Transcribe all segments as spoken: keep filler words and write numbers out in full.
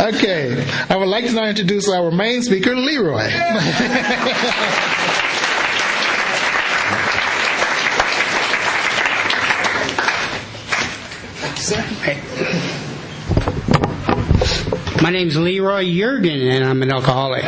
Okay. I would like to now introduce our main speaker, Leroy. My name's Leroy Jurgen, and I'm an alcoholic.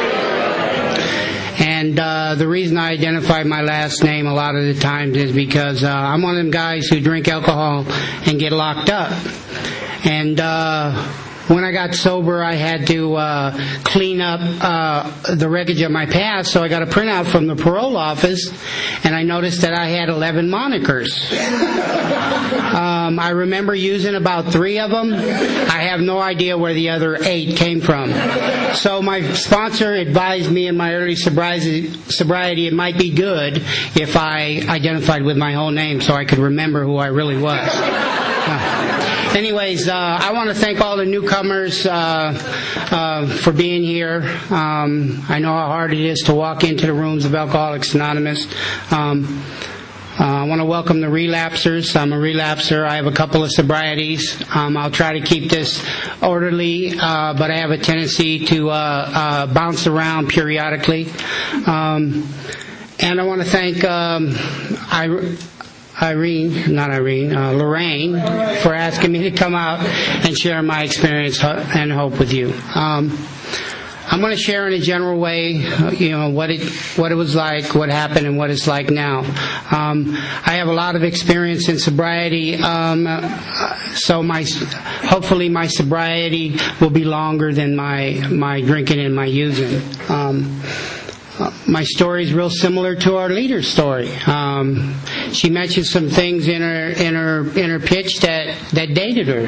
And uh, the reason I identify my last name a lot of the times is because uh, I'm one of them guys who drink alcohol and get locked up. And uh, when I got sober, I had to uh, clean up uh, the wreckage of my past, so I got a printout from the parole office, and I noticed that I had eleven monikers. Um, I remember using about three of them. I have no idea where the other eight came from. So my sponsor advised me in my early sobriety, sobriety it might be good if I identified with my whole name so I could remember who I really was. Uh, Anyways, uh, I want to thank all the newcomers uh, uh, for being here. Um, I know how hard it is to walk into the rooms of Alcoholics Anonymous. Um, uh, I want to welcome the relapsers. I'm a relapser. I have a couple of sobrieties. Um, I'll try to keep this orderly, uh, but I have a tendency to uh, uh, bounce around periodically. Um, and I want to thank um, I. Irene, not Irene, uh, Lorraine, for asking me to come out and share my experience and hope with you. Um, I'm going to share in a general way, you know, what it what it was like, what happened, and what it's like now. Um, I have a lot of experience in sobriety, um, so my hopefully my sobriety will be longer than my my drinking and my using. Um, Uh, my story is real similar to our leader's story. Um, she mentioned some things in her in her in her pitch that that dated her.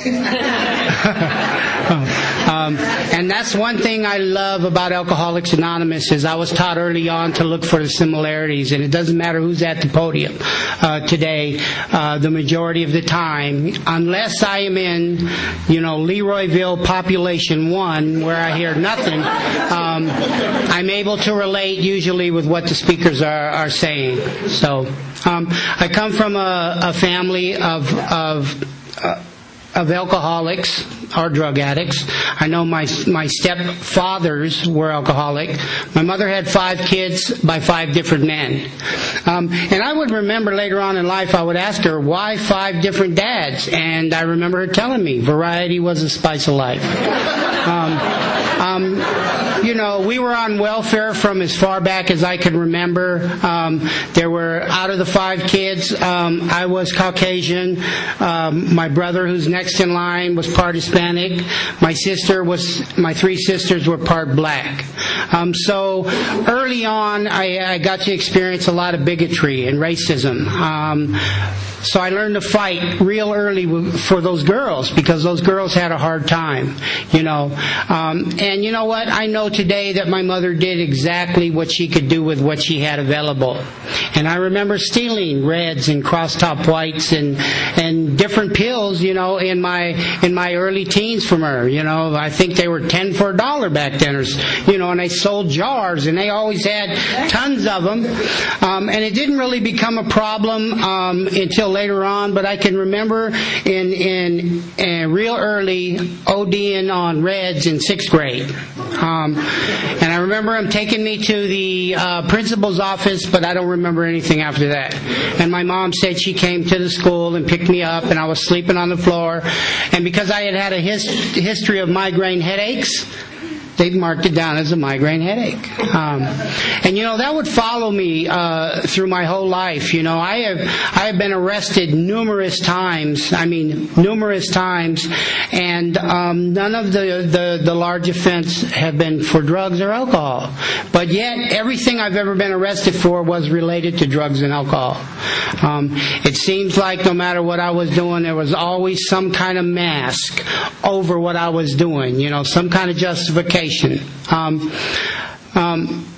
um, and that's one thing I love about Alcoholics Anonymous is I was taught early on to look for the similarities, and it doesn't matter who's at the podium uh, today. Uh, the majority of the time, unless I am in, you know, Leroyville Population One, where I hear nothing, um, I'm able to relate usually with what the speakers are, are saying. So um, I come from a, a family of of uh, of alcoholics or drug addicts. I know my my stepfathers were alcoholic. My mother had five kids by five different men. Um, and I would remember later on in life, I would ask her, why five different dads? And I remember her telling me, variety was the spice of life. Um, um, you know, we were on welfare from as far back as I can remember. Um, there were, out of the five kids, um, I was Caucasian. Um, my brother, who's next in line, was part Hispanic. My sister was, my three sisters were part black. Um, so early on, I, I got to experience a lot of bigotry and racism. Um, So I learned to fight real early for those girls because those girls had a hard time, you know. Um, and you know what? I know today that my mother did exactly what she could do with what she had available. And I remember stealing Reds and Crosstop Whites and and different pills, you know, in my in my early teens from her. You know, I think they were ten for a dollar back then, or, you know, and they sold jars, and they always had tons of them. Um, and it didn't really become a problem um, until later on, but I can remember in in, in real early ODing on Reds in sixth grade. Um, and I remember him taking me to the uh, principal's office, but I don't remember anything after that. And my mom said she came to the school and picked me up, and I was sleeping on the floor. And because I had had a his- history of migraine headaches, they marked it down as a migraine headache. Um, and, you know, that would follow me uh, through my whole life. You know, I have I have been arrested numerous times. I mean, numerous times. And um, none of the, the, the large offense have been for drugs or alcohol. But yet, everything I've ever been arrested for was related to drugs and alcohol. Um, it seems like no matter what I was doing, there was always some kind of mask over what I was doing. You know, some kind of justification. Um, um,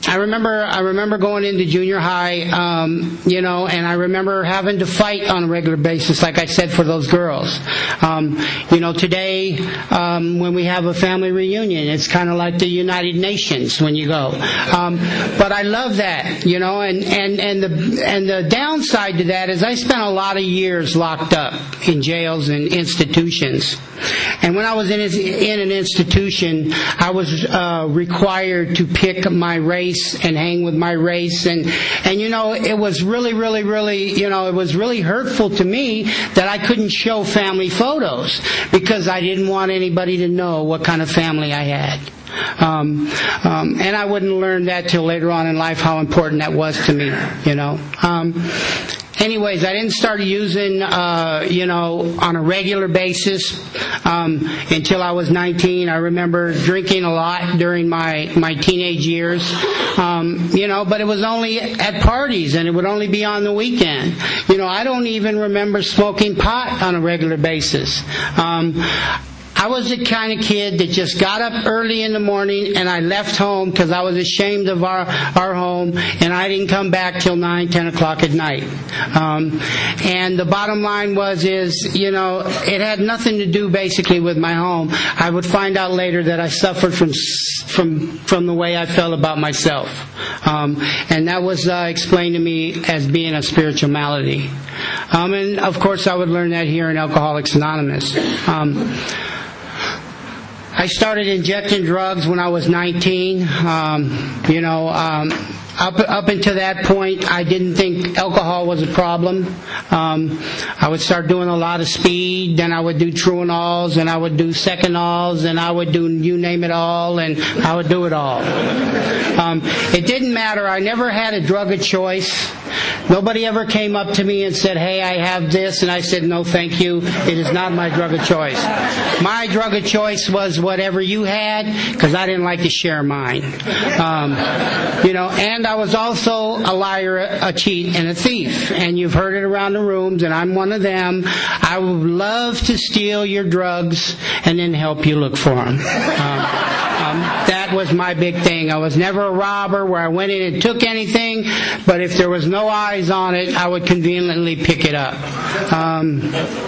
I remember, I remember going into junior high, um, you know, and I remember having to fight on a regular basis, like I said, for those girls. Um, you know, today, um, when we have a family reunion, it's kind of like the United Nations when you go. Um, but I love that, you know, and, and, and the, and the downside to that is I spent a lot of years locked up in jails and institutions. And when I was in, in an institution, I was uh, required to pick my race and hang with my race. And, and, you know, it was really, really, really, you know, it was really hurtful to me that I couldn't show family photos because I didn't want anybody to know what kind of family I had. Um, um, and I wouldn't learn that till later on in life, how important that was to me, you know. Um, Anyways, I didn't start using, uh, you know, on a regular basis um, until I was nineteen. I remember drinking a lot during my, my teenage years, um, you know, but it was only at parties, and it would only be on the weekend. You know, I don't even remember smoking pot on a regular basis. Um, I was the kind of kid that just got up early in the morning and I left home because I was ashamed of our, our home, and I didn't come back till nine, ten o'clock at night. Um, and the bottom line was is, you know, it had nothing to do basically with my home. I would find out later that I suffered from from from the way I felt about myself. Um, and that was uh, explained to me as being a spiritual malady. Um, and of course I would learn that here in Alcoholics Anonymous. Um, I started injecting drugs when I was nineteen. Um, you know, um, up up until that point, I didn't think alcohol was a problem. Um, I would start doing a lot of speed, then I would do Truanols, and I would do Seconals, and I would do you name it all, and I would do it all. Um, it didn't matter. I never had a drug of choice. Nobody ever came up to me and said, hey, I have this, and I said, no, thank you. It is not my drug of choice. My drug of choice was whatever you had, because I didn't like to share mine. Um, you know, and I was also a liar, a cheat, and a thief. And you've heard it around the rooms, and I'm one of them. I would love to steal your drugs and then help you look for them. Um, Um, that was my big thing. I was never a robber where I went in and took anything, but if there was no eyes on it, I would conveniently pick it up. Um,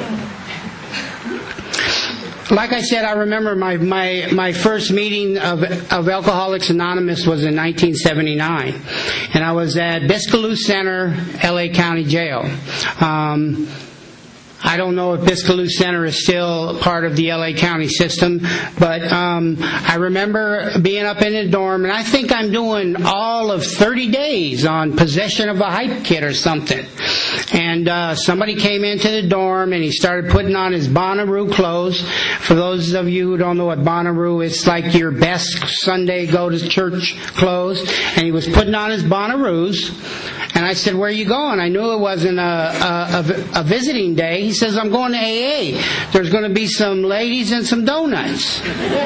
like I said, I remember my, my, my first meeting of, of Alcoholics Anonymous was in nineteen seventy-nine, and I was at Biscaloo Center, L A County Jail. Um, I don't know if Biscaloo Center is still part of the L A County system, but um, I remember being up in the dorm, and I think I'm doing all of thirty days on possession of a hype kit or something. And uh, somebody came into the dorm, and he started putting on his Bonnaroo clothes. For those of you who don't know what Bonnaroo is, it's like your best Sunday go-to-church clothes. And he was putting on his Bonnaroos. And I said, where are you going? I knew it wasn't a, a, a, a visiting day. He says, I'm going to A A. There's going to be some ladies and some donuts.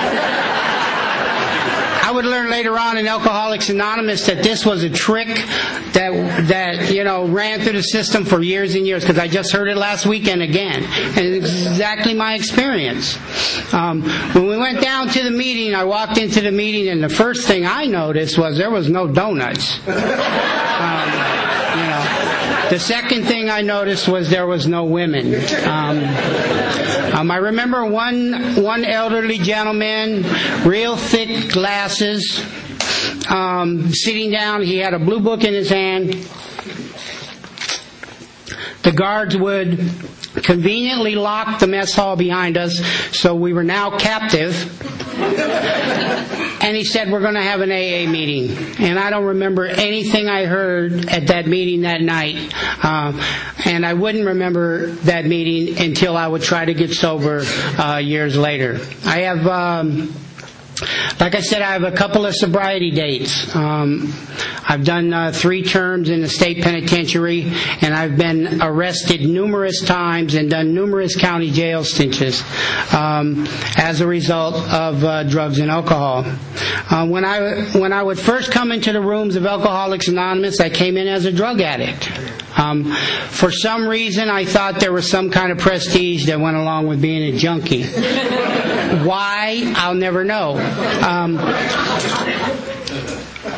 I would learn later on in Alcoholics Anonymous that this was a trick that, that you know, ran through the system for years and years, because I just heard it last weekend again. And it's exactly my experience. Um, when we went down to the meeting, I walked into the meeting, and the first thing I noticed was there was no donuts. Um, you know, the second thing I noticed was there was no women. Um, um, I remember one one elderly gentleman, real thick glasses, um, sitting down. He had a blue book in his hand. The guards would conveniently lock the mess hall behind us, so we were now captive. And he said, we're going to have an A A meeting. And I don't remember anything I heard at that meeting that night. Um, and I wouldn't remember that meeting until I would try to get sober uh, years later. I have... Um, Like I said, I have a couple of sobriety dates. Um, I've done uh, three terms in the state penitentiary, and I've been arrested numerous times and done numerous county jail stinches um, as a result of uh, drugs and alcohol. Uh, when I when I would first come into the rooms of Alcoholics Anonymous, I came in as a drug addict. Um, for some reason, I thought there was some kind of prestige that went along with being a junkie. Why? I'll never know. Um,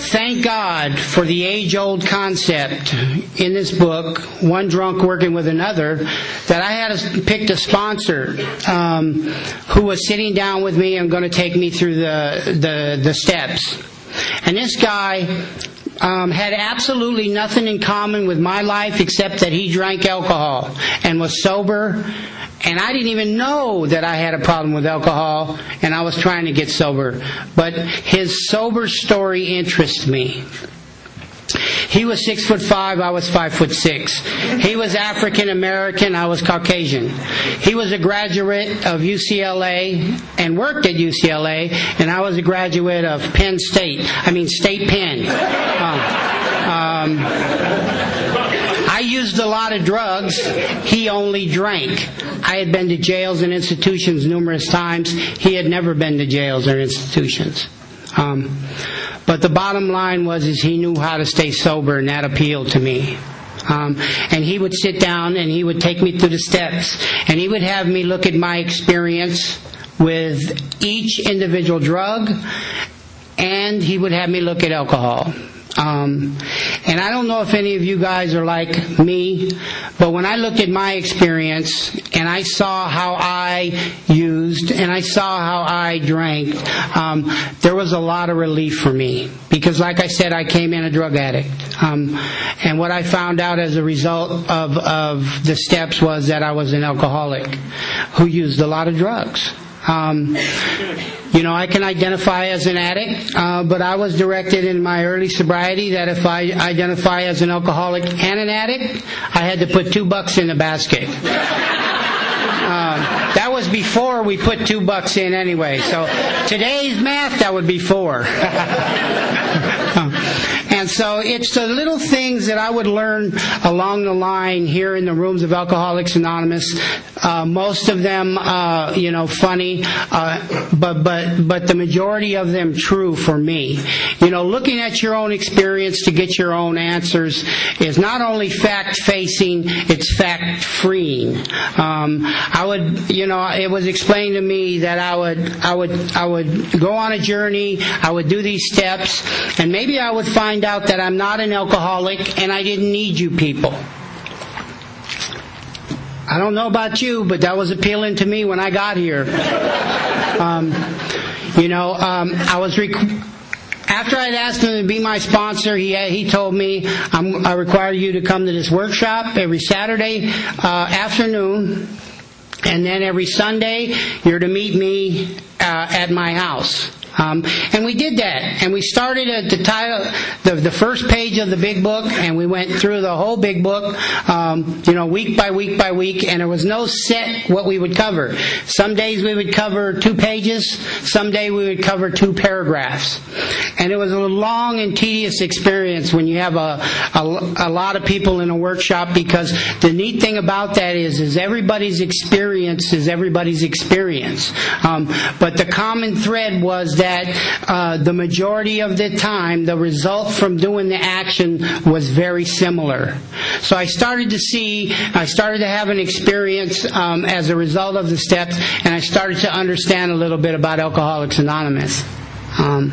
thank God for the age-old concept in this book, One Drunk Working with Another, that I had a, picked a sponsor um, who was sitting down with me and going to take me through the, the, the steps. And this guy um, had absolutely nothing in common with my life except that he drank alcohol and was sober. And I didn't even know that I had a problem with alcohol, and I was trying to get sober. But his sober story interests me. He was six foot five, I was five foot six. He was African American, I was Caucasian. He was a graduate of U C L A and worked at U C L A, and I was a graduate of Penn State. I mean, State Penn. Um, um, I used a lot of drugs. He only drank. I had been to jails and institutions numerous times. He had never been to jails or institutions. Um, but the bottom line was is he knew how to stay sober, and that appealed to me. Um, and he would sit down and he would take me through the steps, and he would have me look at my experience with each individual drug, and he would have me look at alcohol. Um, and I don't know if any of you guys are like me, but when I looked at my experience and I saw how I used and I saw how I drank, um, there was a lot of relief for me. Because like I said, I came in a drug addict. Um, and what I found out as a result of, of the steps was that I was an alcoholic who used a lot of drugs. Um, you know, I can identify as an addict, uh, but I was directed in my early sobriety that if I identify as an alcoholic and an addict, I had to put two bucks in the basket. Um, that was before we put two bucks in anyway. So today's math, that would be four. And so it's the little things that I would learn along the line here in the rooms of Alcoholics Anonymous. Uh, most of them, uh, you know, funny, uh, but but but the majority of them true for me. You know, looking at your own experience to get your own answers is not only fact-facing, it's fact-freeing. Um, I would, you know, it was explained to me that I would I would I would go on a journey. I would do these steps, and maybe I would find out that I'm not an alcoholic and I didn't need you people. I don't know about you, but that was appealing to me when I got here. Um, you know, um, I was rec- after I'd asked him to be my sponsor, he he told me I'm, I require you to come to this workshop every Saturday uh, afternoon, and then every Sunday you're to meet me uh, at my house. Um, and we did that, and we started at the title, the, the first page of the big book, and we went through the whole big book, um, you know, week by week by week, and there was no set what we would cover. Some days we would cover two pages, some day we would cover two paragraphs. And it was a long and tedious experience when you have a, a, a lot of people in a workshop, because the neat thing about that is, is everybody's experience is everybody's experience. Um, but the common thread was that that uh, the majority of the time, the result from doing the action was very similar. So I started to see, I started to have an experience um, as a result of the steps, and I started to understand a little bit about Alcoholics Anonymous. Um,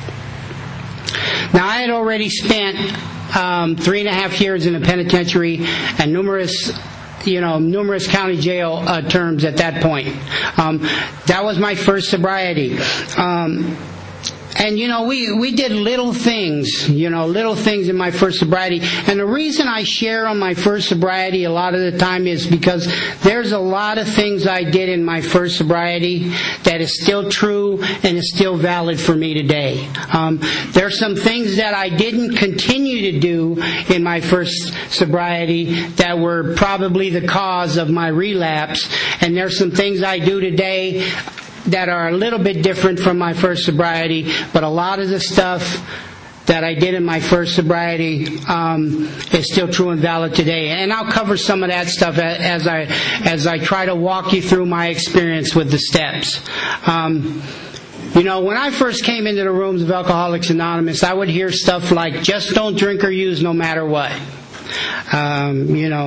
now, I had already spent um, three and a half years in a penitentiary and numerous you know, numerous county jail uh, terms at that point. Um, that was my first sobriety. Um, And, you know, we, we did little things, you know, little things in my first sobriety. And the reason I share on my first sobriety a lot of the time is because there's a lot of things I did in my first sobriety that is still true and is still valid for me today. Um, there's some things that I didn't continue to do in my first sobriety that were probably the cause of my relapse. And there's some things I do today that are a little bit different from my first sobriety, but a lot of the stuff that I did in my first sobriety um, is still true and valid today. And I'll cover some of that stuff as I as I try to walk you through my experience with the steps. Um, you know, when I first came into the rooms of Alcoholics Anonymous, I would hear stuff like, just don't drink or use no matter what. Um, you know,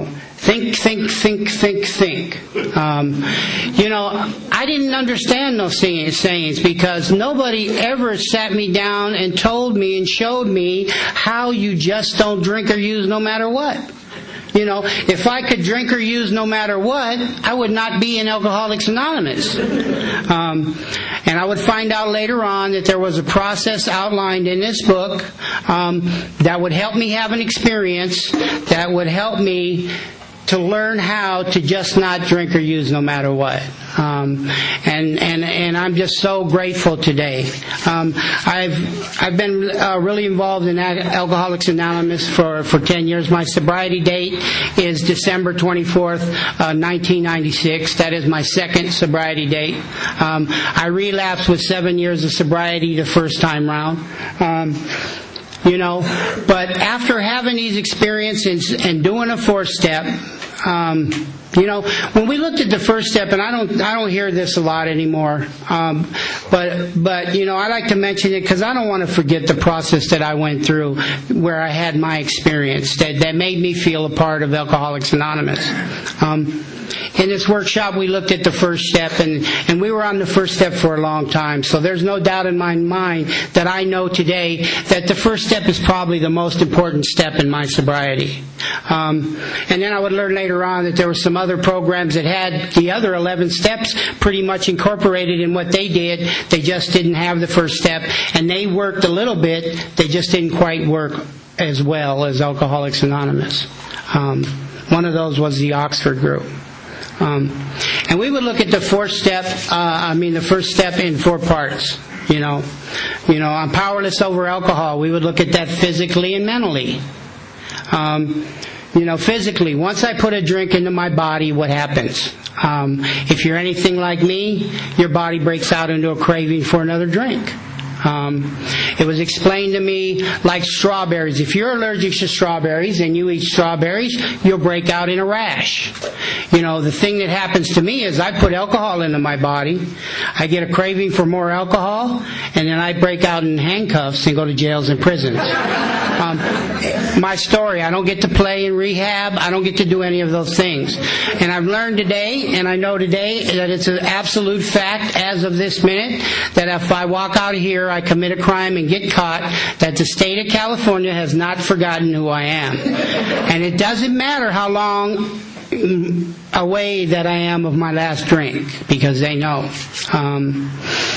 think, think, think, think, think. Um, you know, I didn't understand those sayings because nobody ever sat me down and told me and showed me how you just don't drink or use no matter what. You know, if I could drink or use no matter what, I would not be in Alcoholics Anonymous. Um, and I would find out later on that there was a process outlined in this book um, that would help me have an experience, that would help me to learn how to just not drink or use no matter what. Um, and, and, and I'm just so grateful today. Um, I've, I've been uh, really involved in Alcoholics Anonymous for, for ten years. My sobriety date is December twenty-fourth, uh, nineteen ninety-six. That is my second sobriety date. Um, I relapsed with seven years of sobriety the first time round. Um, You know, but after having these experiences and doing a fourth step, um, you know, when we looked at the first step, and I don't, I don't hear this a lot anymore, um, but, but you know, I like to mention it because I don't want to forget the process that I went through, where I had my experience that that made me feel a part of Alcoholics Anonymous. Um, In this workshop, we looked at the first step, and, and we were on the first step for a long time. So there's no doubt in my mind that I know today that the first step is probably the most important step in my sobriety. Um, and then I would learn later on that there were some other programs that had the other eleven steps pretty much incorporated in what they did. They just didn't have the first step, and they worked a little bit. They just didn't quite work as well as Alcoholics Anonymous. Um, one of those was the Oxford group. Um, and we would look at the fourth step, uh, I mean the first step in four parts. You know, you know, I'm powerless over alcohol. We would look at that physically and mentally. Um, you know, physically, once I put a drink into my body, what happens? Um, if you're anything like me, your body breaks out into a craving for another drink. Um, it was explained to me like strawberries. If you're allergic to strawberries and you eat strawberries, you'll break out in a rash. You know, the thing that happens to me is I put alcohol into my body, I get a craving for more alcohol, and then I break out in handcuffs and go to jails and prisons. Um, my story, I don't get to play in rehab, I don't get to do any of those things. And I've learned today, and I know today, that it's an absolute fact as of this minute, that if I walk out of here, I commit a crime and get caught, that the state of California has not forgotten who I am. And it doesn't matter how long away that I am of my last drink, because they know. Um,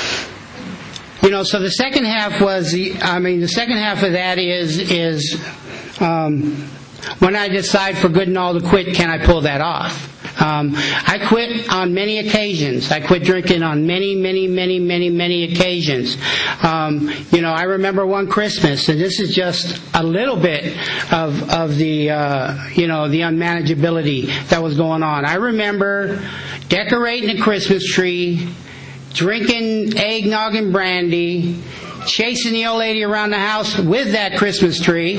you know, so the second half was, the, I mean, the second half of that is, is um, when I decide for good and all to quit, can I pull that off? Um, I quit on many occasions. I quit drinking on many, many, many, many, many occasions. Um, you know, I remember one Christmas, and this is just a little bit of of the uh, you know the unmanageability that was going on. I remember decorating a Christmas tree, drinking eggnog and brandy, chasing the old lady around the house with that Christmas tree.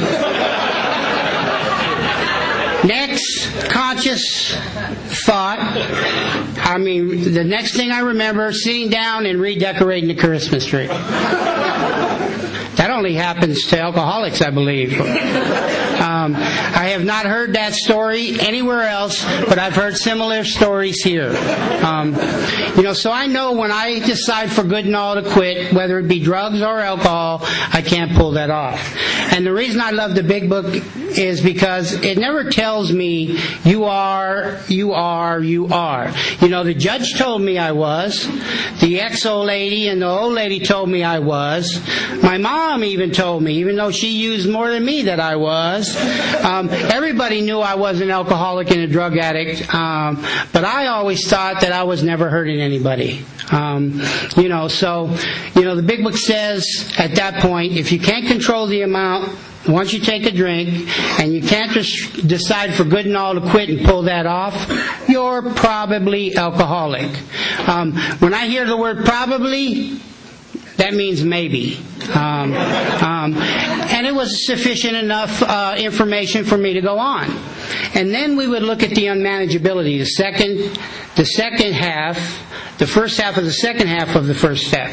Next conscious thought, I mean, the next thing I remember, sitting down and redecorating the Christmas tree. That only happens to alcoholics, I believe. Um, I have not heard that story anywhere else, but I've heard similar stories here. Um, you know, so I know when I decide for good and all to quit, whether it be drugs or alcohol, I can't pull that off. And the reason I love the Big Book is because it never tells me you are, you are, you are. You know, the judge told me I was. The ex-old lady and the old lady told me I was. My mom even told me, even though she used more than me, that I was. Um, everybody knew I was an alcoholic and a drug addict, um, but I always thought that I was never hurting anybody. Um, you know, so, you know, the Big Book says at that point, if you can't control the amount, once you take a drink, and you can't just decide for good and all to quit and pull that off, you're probably alcoholic. Um, when I hear the word probably, that means maybe. Um, um, and it was sufficient enough uh, information for me to go on. And then we would look at the unmanageability, the second, the second half, the first half of the second half of the first step.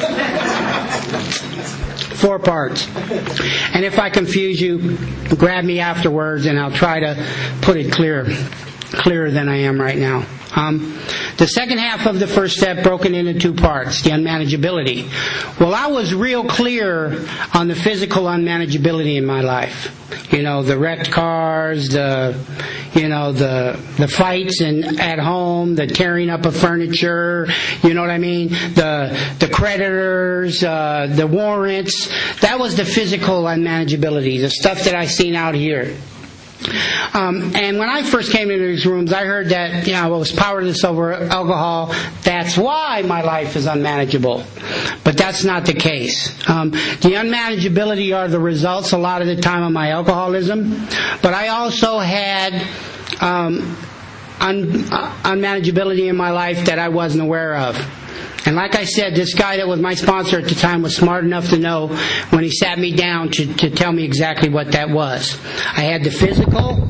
Four parts. And if I confuse you, grab me afterwards and I'll try to put it clear. clearer than I am right now. Um, the second half of the first step broken into two parts, the unmanageability. Well, I was real clear on the physical unmanageability in my life. You know, the wrecked cars, the, you know, the the fights in, at home, the tearing up of furniture, you know what I mean? The the creditors, uh, the warrants. That was the physical unmanageability, the stuff that I seen out here. Um, and when I first came into these rooms, I heard that, you know, I was powerless over alcohol. That's why my life is unmanageable. But that's not the case. Um, the unmanageability are the results a lot of the time of my alcoholism. But I also had um, un- unmanageability in my life that I wasn't aware of. And like I said, this guy that was my sponsor at the time was smart enough to know when he sat me down to, to tell me exactly what that was. I had the physical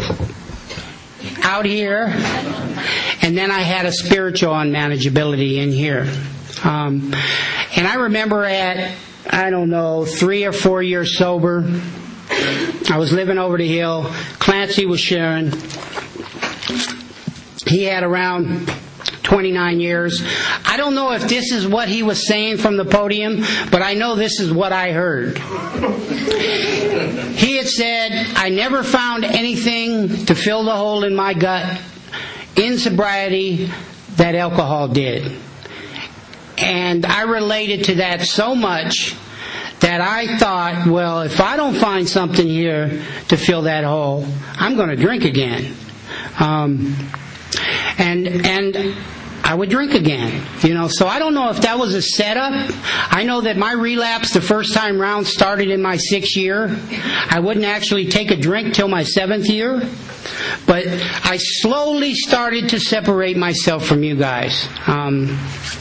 out here, and then I had a spiritual unmanageability in here. Um, and I remember at, I don't know, three or four years sober, I was living over the hill. Clancy was sharing. He had around twenty-nine years. I don't know if this is what he was saying from the podium, but I know this is what I heard. He had said, I never found anything to fill the hole in my gut in sobriety that alcohol did. And I related to that so much that I thought, well, if I don't find something here to fill that hole, I'm going to drink again. Um, and and I would drink again, you know. So I don't know if that was a setup. I know that my relapse the first time round started in my sixth year. I wouldn't actually take a drink till my seventh year. But I slowly started to separate myself from you guys. Um,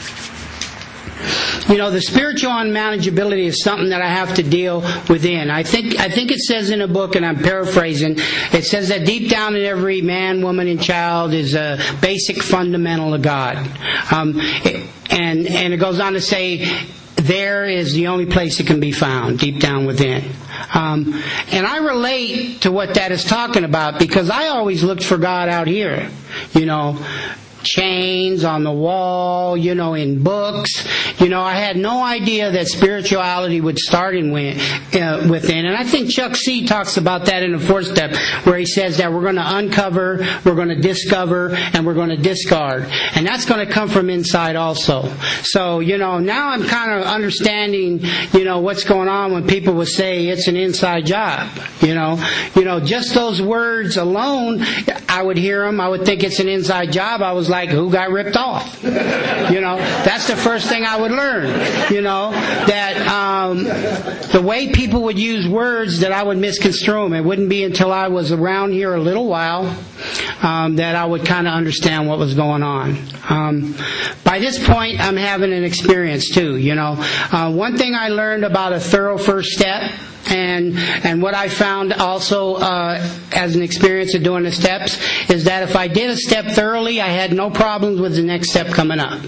You know, the spiritual unmanageability is something that I have to deal within. I think I think it says in a book, and I'm paraphrasing, it says that deep down in every man, woman, and child is a basic fundamental of God. Um, and, and it goes on to say, there is the only place it can be found, deep down within. Um, and I relate to what that is talking about, because I always looked for God out here, you know. Chains on the wall, you know, in books. You know, I had no idea that spirituality would start in uh, within. And I think Chuck C. talks about that in the fourth step, where he says that we're going to uncover, we're going to discover, and we're going to discard. And that's going to come from inside also. So, you know, now I'm kind of understanding, you know, what's going on when people would say it's an inside job. You know, you know, just those words alone, I would hear them. I would think it's an inside job. I was like, Like, who got ripped off? You know, that's the first thing I would learn. You know, that um, the way people would use words, that I would misconstrue them. It wouldn't be until I was around here a little while um, that I would kind of understand what was going on. Um, by this point, I'm having an experience too. You know, uh, one thing I learned about a thorough first step, And and what I found also uh, as an experience of doing the steps, is that if I did a step thoroughly, I had no problems with the next step coming up.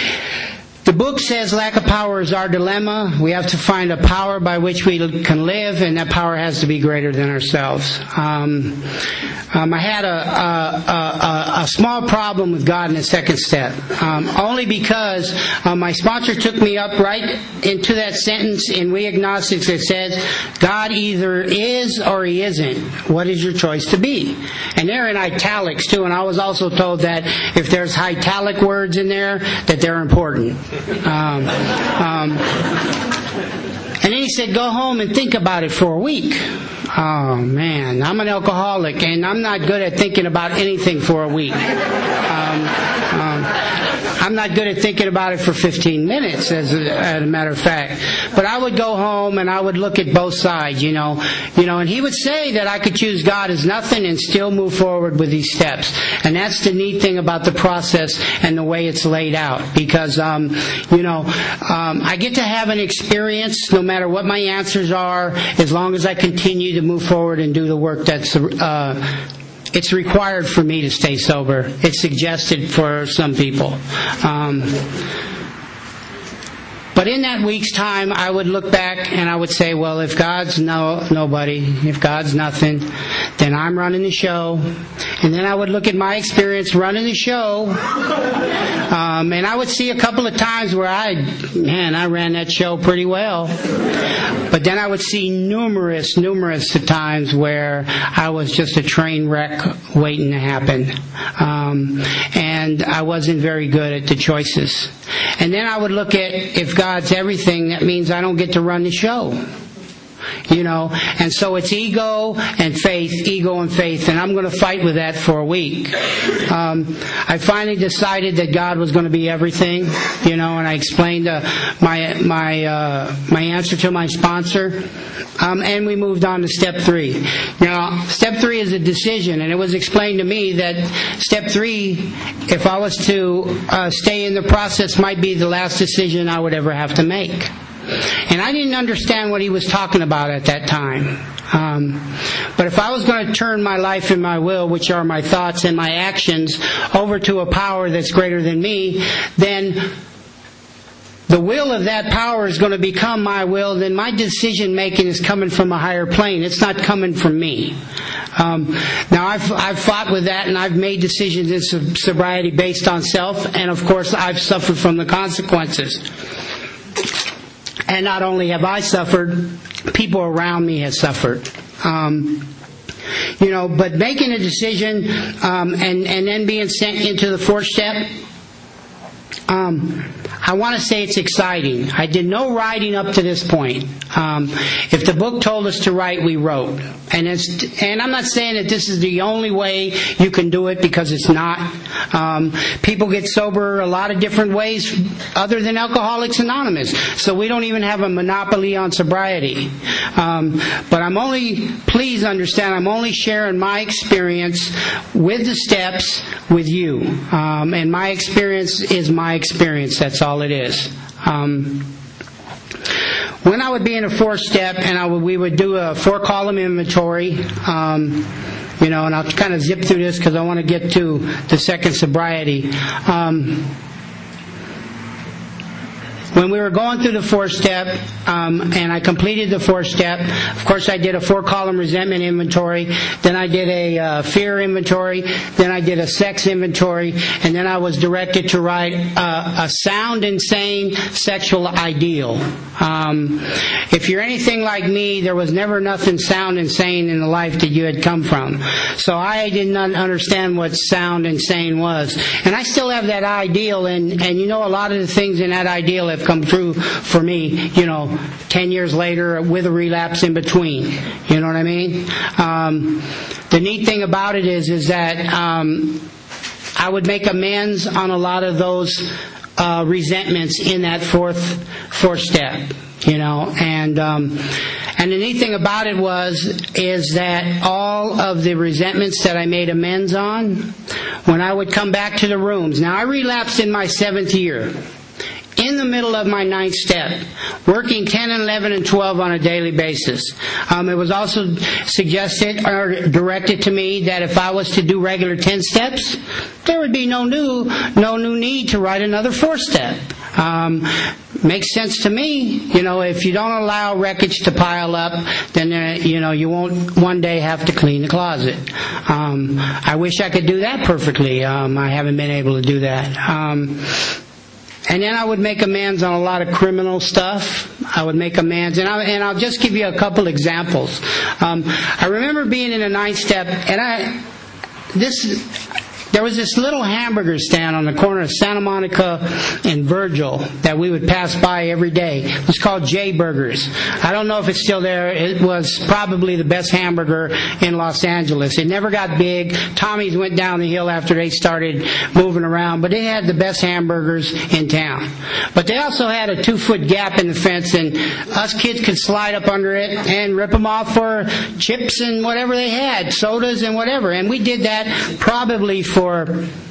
The book says lack of power is our dilemma. We have to find a power by which we can live, and that power has to be greater than ourselves. Um, um, I had a, a, a, a small problem with God in the second step, um, only because uh, my sponsor took me up right into that sentence in We Agnostics that says, God either is or He isn't. What is your choice to be? And they're in italics too, and I was also told that if there's italic words in there, that they're important. Um, um, and then he said, go home and think about it for a week. Oh, man, I'm an alcoholic, and I'm not good at thinking about anything for a week. Um, um, I'm not good at thinking about it for fifteen minutes, as a, as a matter of fact. But I would go home and I would look at both sides, you know. You know, and he would say that I could choose God as nothing and still move forward with these steps. And that's the neat thing about the process and the way it's laid out. Because, um, you know, um, I get to have an experience no matter what my answers are, as long as I continue to move forward and do the work that's uh it's required for me to stay sober. It's suggested for some people. Um, but in that week's time, I would look back and I would say, well, if God's no nobody, if God's nothing, then I'm running the show. And then I would look at my experience running the show, um, and I would see a couple of times where I, man, I ran that show pretty well. But then I would see numerous, numerous times where I was just a train wreck waiting to happen. Um, and I wasn't very good at the choices. And then I would look at, if God's everything, that means I don't get to run the show. You know, and so it's ego and faith, ego and faith, and I'm going to fight with that for a week. Um, I finally decided that God was going to be everything, you know, and I explained uh, my my uh, my answer to my sponsor, um, and we moved on to step three. Now, step three is a decision, and it was explained to me that step three, if I was to uh, stay in the process, might be the last decision I would ever have to make. And I didn't understand what he was talking about at that time. Um, but if I was going to turn my life and my will, which are my thoughts and my actions, over to a power that's greater than me, then the will of that power is going to become my will. Then my decision making is coming from a higher plane. It's not coming from me. Um, now I've I've fought with that, and I've made decisions in sobriety based on self, and of course I've suffered from the consequences. And not only have I suffered, people around me have suffered. Um, you know, but making a decision um, and, and then being sent into the fourth step, um, I want to say it's exciting. I did no writing up to this point. Um, if the book told us to write, we wrote. And it's, and I'm not saying that this is the only way you can do it, because it's not. Um, people get sober a lot of different ways other than Alcoholics Anonymous. So we don't even have a monopoly on sobriety. Um, but I'm only, please understand, I'm only sharing my experience with the steps with you. Um, and my experience is my experience. That's all it is. Um, when I would be in a fourth step, and I would, we would do a four-column inventory, um, you know, and I'll kind of zip through this because I want to get to the second sobriety. Um, When we were going through the fourth step, um, and I completed the fourth step, of course I did a four-column resentment inventory, then I did a uh, fear inventory, then I did a sex inventory, and then I was directed to write uh, a sound and sane sexual ideal. Um, if you're anything like me, there was never nothing sound and sane in the life that you had come from. So I did not understand what sound and sane was. And I still have that ideal, and, and you know, a lot of the things in that ideal have come true for me, you know, ten years later with a relapse in between. You know what I mean? Um, the neat thing about it is, is that um, I would make amends on a lot of those uh, resentments in that fourth fourth step. You know, and um, and the neat thing about it was is that all of the resentments that I made amends on, when I would come back to the rooms. Now I relapsed in my seventh year. In the middle of my ninth step, working ten and eleven and twelve on a daily basis. Um, it was also suggested or directed to me that if I was to do regular ten steps, there would be no new, no new need to write another fourth step. Um, makes sense to me. You know, if you don't allow wreckage to pile up, then uh, you know you won't one day have to clean the closet. Um, I wish I could do that perfectly. Um, I haven't been able to do that. Um, And then I would make amends on a lot of criminal stuff. I would make amends, and, I, and I'll just give you a couple examples. Um, I remember being in a ninth step, and I this there was this little hamburger stand on the corner of Santa Monica and Virgil that we would pass by every day. It was called J Burgers. I don't know if it's still there. It was probably the best hamburger in Los Angeles. It never got big. Tommy's went down the hill after they started moving around, but they had the best hamburgers in town. But they also had a two-foot gap in the fence, and us kids could slide up under it and rip them off for chips and whatever they had, sodas and whatever. And we did that probably for for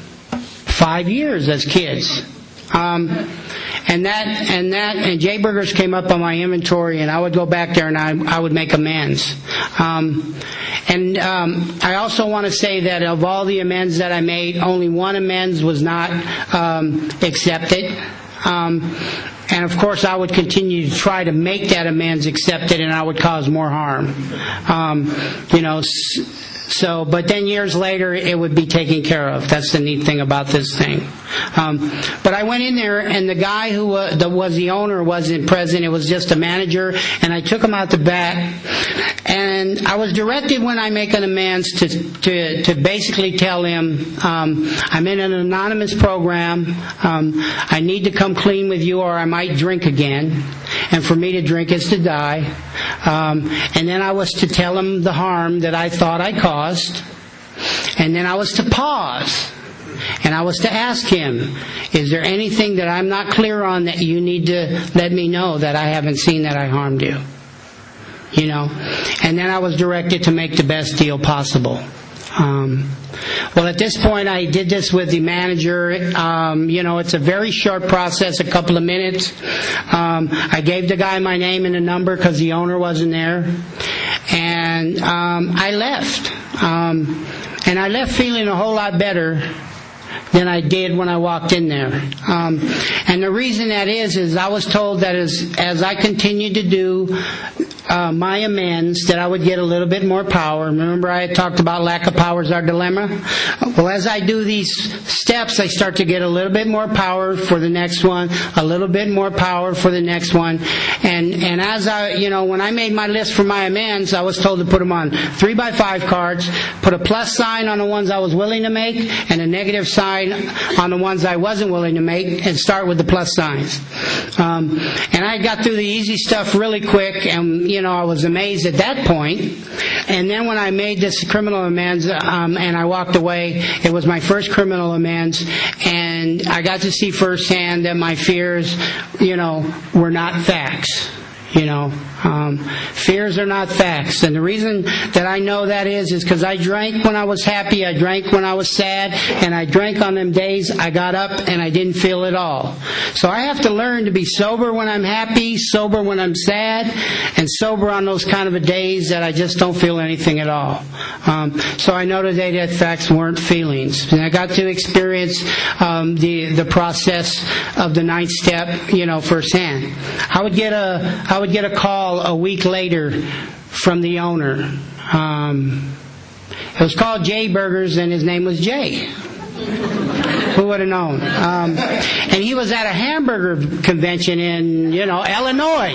five years as kids. Um, and that, and that, and J Burgers came up on my inventory, and I would go back there and I, I would make amends. Um, and, um, I also want to say that of all the amends that I made, only one amends was not, um, accepted. Um, and of course I would continue to try to make that amends accepted, and I would cause more harm. Um, you know, So, but then years later, it would be taken care of. That's the neat thing about this thing. Um, but I went in there, and the guy who uh, the, was the owner wasn't present. It was just a manager, and I took him out the back. And I was directed when I make an amends to to, to basically tell him, um, I'm in an anonymous program. Um, I need to come clean with you, or I might drink again. And for me to drink is to die. Um, and then I was to tell him the harm that I thought I caused. And then I was to pause. And I was to ask him, is there anything that I'm not clear on that you need to let me know that I haven't seen that I harmed you? You know? And then I was directed to make the best deal possible. Um, well, at this point, I did this with the manager. Um, you know, it's a very short process, a couple of minutes. Um, I gave the guy my name and a number because the owner wasn't there. And um, I left. Um, and I left feeling a whole lot better than I did when I walked in there. Um, and the reason that is, is I was told that as, as I continued to do uh, my amends, that I would get a little bit more power. Remember I had talked about lack of power is our dilemma? Well, as I do these steps, I start to get a little bit more power for the next one, a little bit more power for the next one. And, and as I, you know, when I made my list for my amends, I was told to put them on three by five cards, put a plus sign on the ones I was willing to make, and a negative sign on the ones I wasn't willing to make, and start with the plus signs. Um, and I got through the easy stuff really quick, and, you know, I was amazed at that point. And then when I made this criminal amends, um, and I walked away, it was my first criminal amends, and I got to see firsthand that my fears, you know, were not facts. You know, um, fears are not facts. And the reason that I know that is, is because I drank when I was happy, I drank when I was sad, and I drank on them days I got up and I didn't feel it all. So I have to learn to be sober when I'm happy, sober when I'm sad, and sober on those kind of a days that I just don't feel anything at all. Um, so I know today that facts weren't feelings. And I got to experience um, the the process of the ninth step, you know, firsthand. I would get a I would get a call a week later from the owner. Um, it was called Jay Burgers, and his name was Jay. Who would have known? Um, and he was at a hamburger convention in, you know, Illinois.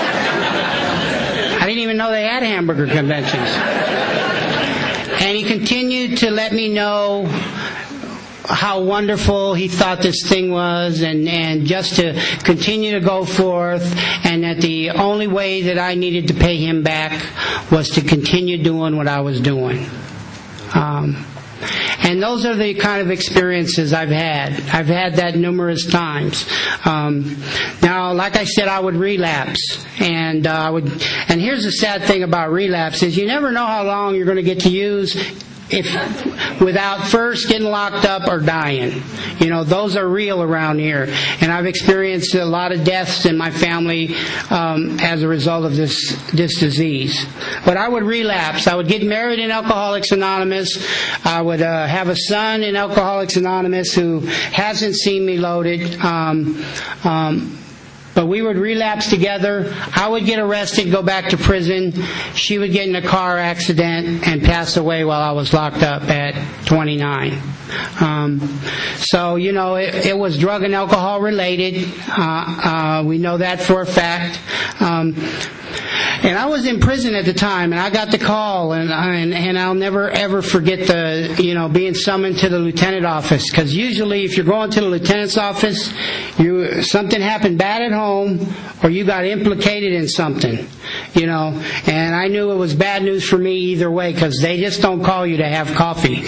I didn't even know they had hamburger conventions. And he continued to let me know how wonderful he thought this thing was, and, and just to continue to go forth, and that the only way that I needed to pay him back was to continue doing what I was doing. Um, and those are the kind of experiences I've had. I've had that numerous times. Um, now, like I said, I would relapse, and uh, I would. And here's the sad thing about relapse: is you never know how long you're going to get to use if without first getting locked up or dying. You know, those are real around here. And I've experienced a lot of deaths in my family um, as a result of this this disease. But I would relapse. I would get married in Alcoholics Anonymous. I would uh, have a son in Alcoholics Anonymous who hasn't seen me loaded. Um, um, But we would relapse together. I would get arrested, go back to prison. She would get in a car accident and pass away while I was locked up at twenty-nine. Um, so, you know, it, it was drug and alcohol related. Uh, uh, we know that for a fact. Um, And I was in prison at the time, and I got the call, and and, and I'll never ever forget the, you know, being summoned to the lieutenant office. Because usually, if you're going to the lieutenant's office, you something happened bad at home, or you got implicated in something, you know. And I knew it was bad news for me either way, because they just don't call you to have coffee.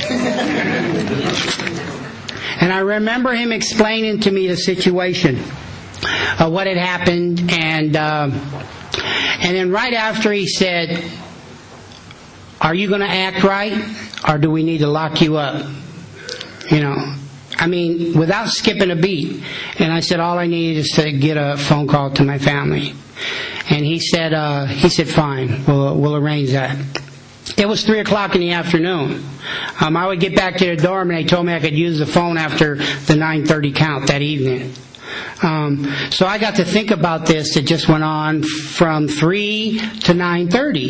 And I remember him explaining to me the situation, uh, what had happened, and. Uh, And then right after he said, are you going to act right, or do we need to lock you up? You know, I mean, without skipping a beat. And I said, all I need is to get a phone call to my family. And he said, uh, he said, fine, we'll, we'll arrange that. It was three o'clock in the afternoon. Um, I would get back to the dorm, and they told me I could use the phone after the nine thirty count that evening. Um, so I got to think about this. It just went on from three to nine thirty.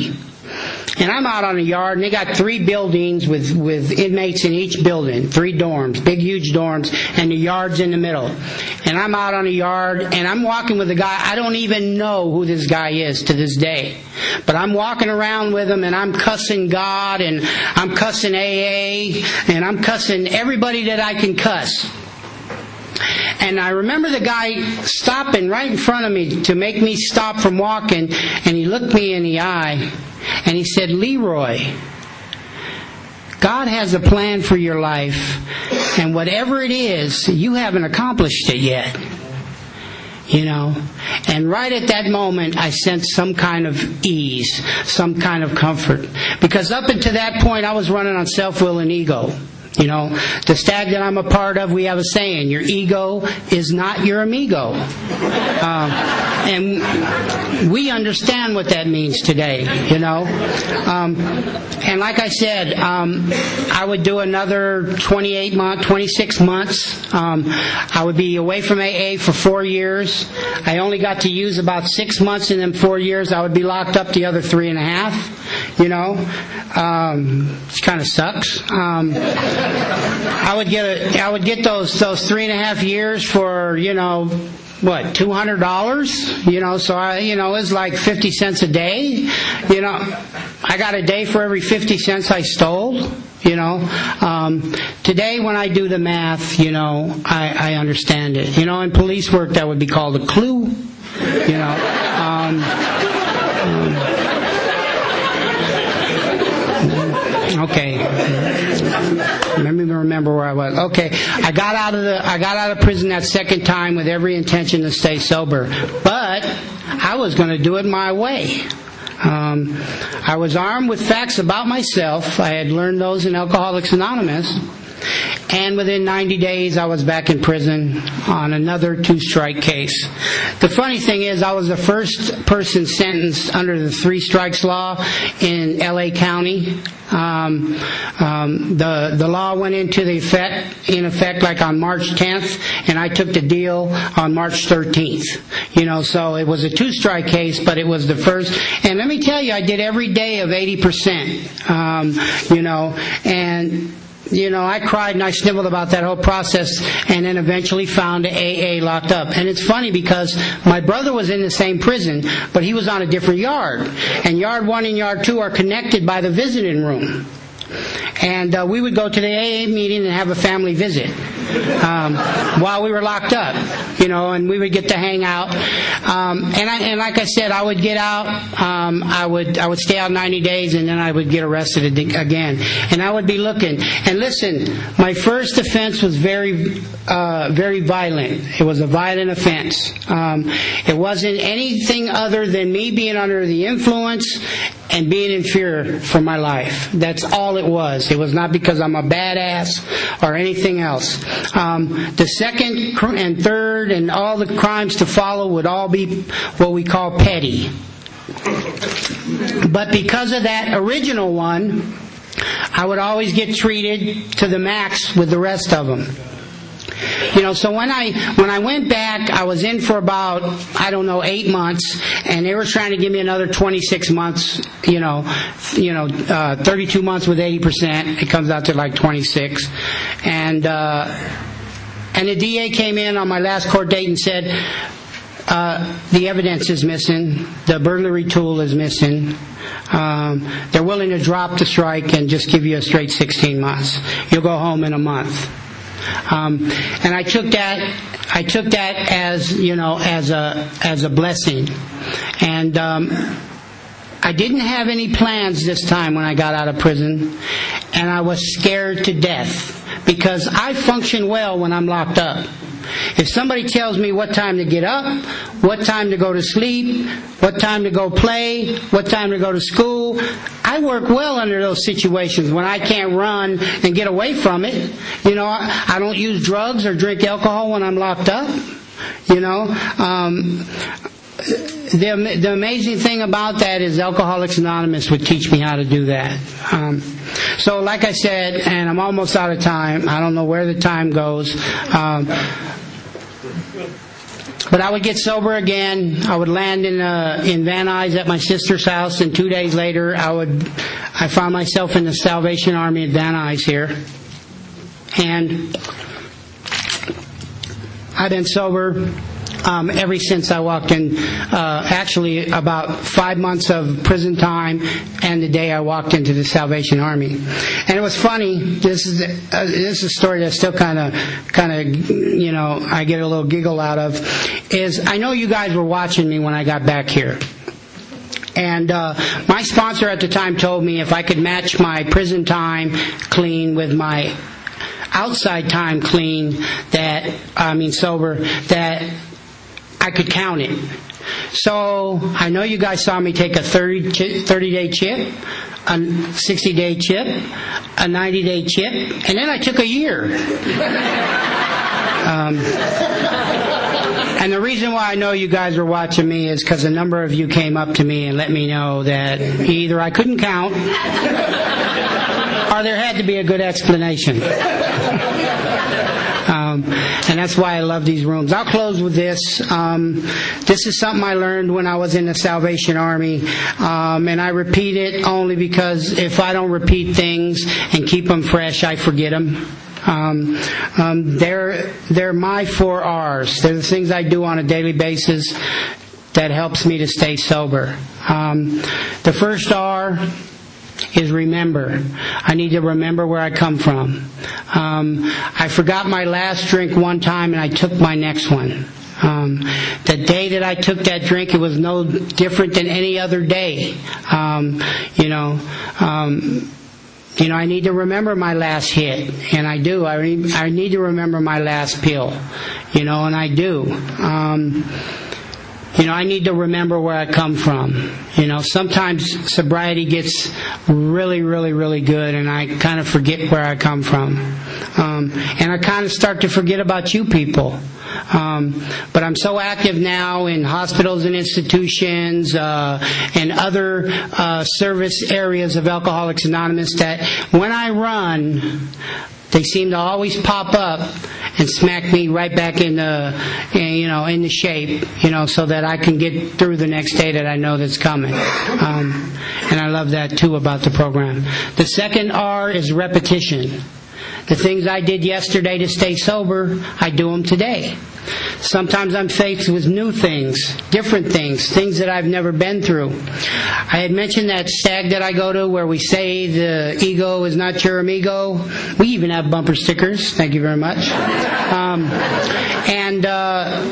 And I'm out on the yard, and they got three buildings with, with inmates in each building, three dorms, big, huge dorms, and the yard's in the middle. And I'm out on the yard, and I'm walking with a guy. I don't even know who this guy is to this day. But I'm walking around with him, and I'm cussing God, and I'm cussing A A, and I'm cussing everybody that I can cuss. And I remember the guy stopping right in front of me to make me stop from walking, and he looked me in the eye, and he said, "Leroy, God has a plan for your life, and whatever it is, you haven't accomplished it yet." You know, and right at that moment, I sensed some kind of ease, some kind of comfort. Because up until that point, I was running on self-will and ego. You know, the stag that I'm a part of, we have a saying, your ego is not your amigo. Um, and we understand what that means today, you know. Um, and like I said, um, I would do another twenty-eight months, twenty-six months. Um, I would be away from A A for four years. I only got to use about six months in them four years. I would be locked up the other three and a half, you know. Um, which kind of sucks. Um, I would get a, I would get those those three and a half years for, you know, what, two hundred dollars? You know, so I, you know, it's like fifty cents a day. You know, I got a day for every fifty cents I stole. You know, um, today when I do the math, you know, I, I understand it. You know, in police work that would be called a clue. You know. Um, um, Okay. Let me remember where I was. Okay. I got out of the I got out of prison that second time with every intention to stay sober. But I was going to do it my way. Um, I was armed with facts about myself. I had learned those in Alcoholics Anonymous. And within ninety days, I was back in prison on another two-strike case. The funny thing is, I was the first person sentenced under the three-strikes law in L A County. Um, um, the the law went into the effect in effect like on March tenth, and I took the deal on March thirteenth. You know, so it was a two-strike case, but it was the first. And let me tell you, I did every day of eighty percent. Um, you know, and. You know, I cried and I sniveled about that whole process, and then eventually found A A locked up. And it's funny because my brother was in the same prison, but he was on a different yard. And yard one and yard two are connected by the visiting room. And uh, we would go to the A A meeting and have a family visit um, while we were locked up, you know, and we would get to hang out. Um, and, I, and like I said, I would get out. Um, I would I would stay out ninety days, and then I would get arrested again. And I would be looking. And listen, my first offense was very uh, very violent. It was a violent offense. Um, it wasn't anything other than me being under the influence and being in fear for my life. That's all it was. It was not because I'm a badass or anything else. Um, the second and third and all the crimes to follow would all be what we call petty. But because of that original one, I would always get treated to the max with the rest of them. You know, so when I when I went back, I was in for about, I don't know, eight months, and they were trying to give me another twenty-six months. You know, you know, uh, thirty-two months with eighty percent. It comes out to like twenty-six, and uh, and the D A came in on my last court date and said, uh, the evidence is missing, the burglary tool is missing. Um, they're willing to drop the strike and just give you a straight sixteen months. You'll go home in a month. Um, and I took that, I took that as, you know, as a, as a blessing. And, um, I didn't have any plans this time when I got out of prison, and I was scared to death because I function well when I'm locked up. If somebody tells me what time to get up, what time to go to sleep, what time to go play, what time to go to school, I work well under those situations when I can't run and get away from it. You know, I don't use drugs or drink alcohol when I'm locked up. You know, um, the the amazing thing about that is Alcoholics Anonymous would teach me how to do that. Um, so, like I said, and I'm almost out of time. I don't know where the time goes. Um, But I would get sober again. I would land in uh, in Van Nuys at my sister's house, and two days later, I would I found myself in the Salvation Army at Van Nuys here, and I've been sober um, ever since I walked in. Uh, actually, about five months of prison time, and the day I walked into the Salvation Army. And it was funny. This is uh, this is a story that still kind of kind of you know I get a little giggle out of. Is I know you guys were watching me when I got back here. And uh, my sponsor at the time told me if I could match my prison time clean with my outside time clean, that I mean sober, that I could count it. So I know you guys saw me take a thirty-day chip, a sixty-day chip, a ninety-day chip, and then I took a year. Um, and the reason why I know you guys were watching me is because a number of you came up to me and let me know that either I couldn't count or there had to be a good explanation. Um, and that's why I love these rooms. I'll close with this. Um, this is something I learned when I was in the Salvation Army, um, and I repeat it only because if I don't repeat things and keep them fresh, I forget them. Um, um, they're they're my four R's. They're the things I do on a daily basis that helps me to stay sober. Um, the first R is remember. I need to remember where I come from. Um, I forgot my last drink one time and I took my next one. Um, the day that I took that drink, it was no different than any other day. Um, you know, um, you know, I need to remember my last hit, and I do. I, re- I need to remember my last pill, you know, and I do. Um, You know, I need to remember where I come from. You know, sometimes sobriety gets really, really, really good, and I kind of forget where I come from. Um, and I kind of start to forget about you people. Um, but I'm so active now in hospitals and institutions uh, and other uh, service areas of Alcoholics Anonymous that when I run, they seem to always pop up and smack me right back in the, you know, in the shape, you know, so that I can get through the next day that I know that's coming. Um, and I love that too about the program. The second R is repetition. The things I did yesterday to stay sober, I do them today. Sometimes I'm faced with new things, different things, things that I've never been through. I had mentioned that stag that I go to where we say the ego is not your amigo. We even have bumper stickers. Thank you very much. Um, and uh,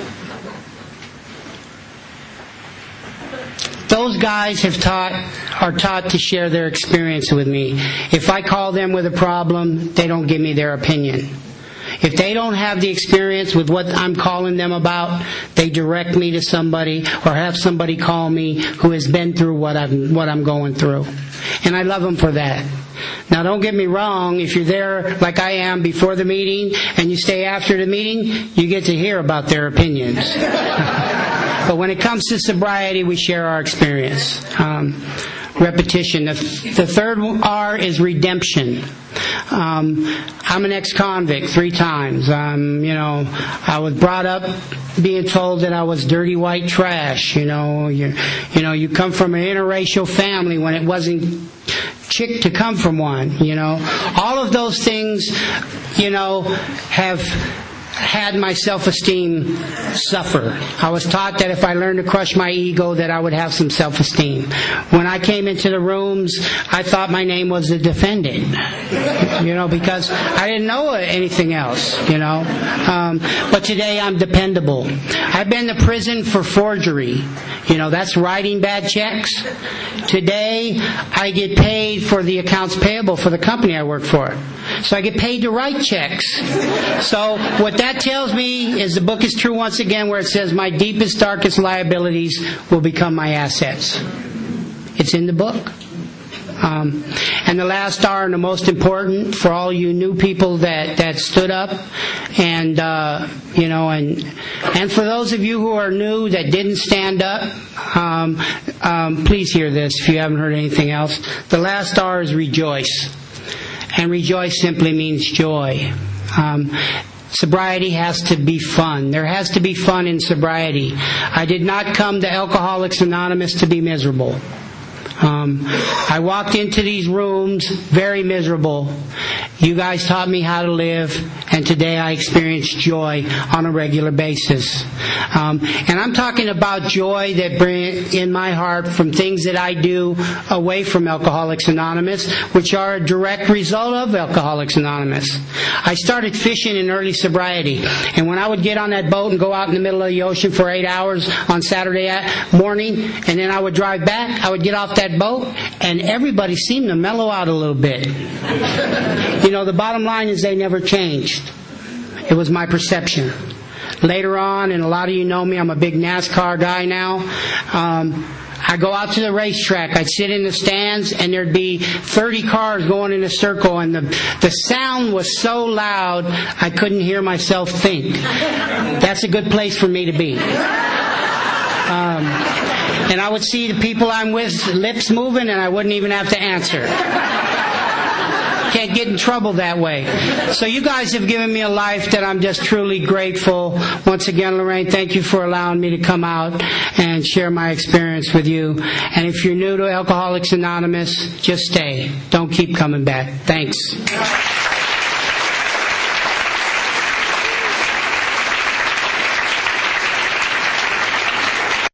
those guys have taught, are taught to share their experience with me. If I call them with a problem, they don't give me their opinion. If they don't have the experience with what I'm calling them about, they direct me to somebody or have somebody call me who has been through what I'm, what I'm going through. And I love them for that. Now, don't get me wrong. If you're there like I am before the meeting and you stay after the meeting, you get to hear about their opinions. But when it comes to sobriety, we share our experience. Um, repetition. The, the third R is redemption. Um, I'm an ex-convict three times. Um, you know, I was brought up being told that I was dirty white trash. You know, you, you know, you come from an interracial family when it wasn't chick to come from one. You know, all of those things, you know, have had my self-esteem suffer. I was taught that if I learned to crush my ego, that I would have some self-esteem. When I came into the rooms, I thought my name was the defendant, you know, because I didn't know anything else, you know. Um, but today I'm dependable. I've been to prison for forgery. You know, that's writing bad checks. Today, I get paid for the accounts payable for the company I work for. So I get paid to write checks. So what that tells me is the book is true once again where it says my deepest, darkest liabilities will become my assets. It's in the book. Um, and the last R, and the most important for all you new people that, that stood up, and uh, you know, and and for those of you who are new that didn't stand up, um, um, please hear this if you haven't heard anything else. The last R is rejoice, and rejoice simply means joy. Um, sobriety has to be fun. There has to be fun in sobriety. I did not come to Alcoholics Anonymous to be miserable. Um, I walked into these rooms very miserable. You guys taught me how to live, and today I experience joy on a regular basis. Um, and I'm talking about joy that bring in my heart from things that I do away from Alcoholics Anonymous, which are a direct result of Alcoholics Anonymous. I started fishing in early sobriety, and when I would get on that boat and go out in the middle of the ocean for eight hours on Saturday morning, and then I would drive back, I would get off that boat, and everybody seemed to mellow out a little bit. You know, the bottom line is they never changed. It was my perception. Later on, and a lot of you know me, I'm a big NASCAR guy now. Um, I go out to the racetrack, I'd sit in the stands, and there'd be thirty cars going in a circle, and the, the sound was so loud, I couldn't hear myself think. That's a good place for me to be. Um, and I would see the people I'm with, lips moving, and I wouldn't even have to answer. Can't get in trouble that way. So you guys have given me a life that I'm just truly grateful. Once again, Lorraine, thank you for allowing me to come out and share my experience with you. And if you're new to Alcoholics Anonymous, just stay. Don't keep coming back. Thanks.